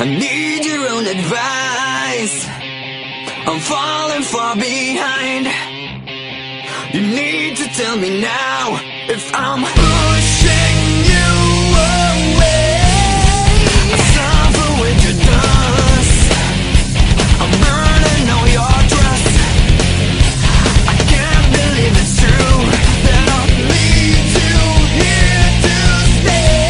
need your own advice. I'm falling far behind. You need to tell me now if I'm pushing you away. I suffer with your dust. I'm burning all your trust. I can't believe it's true that I'll lead you here to stay.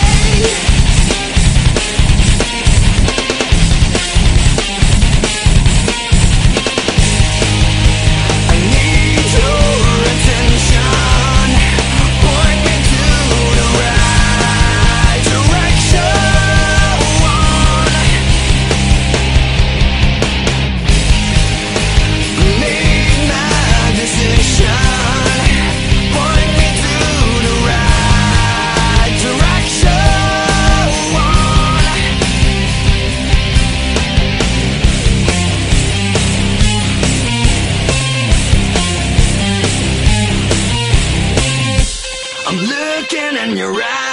I need your attention. Point me to the right direction. Made my decision. Point me to the right direction. I'm looking in your eyes.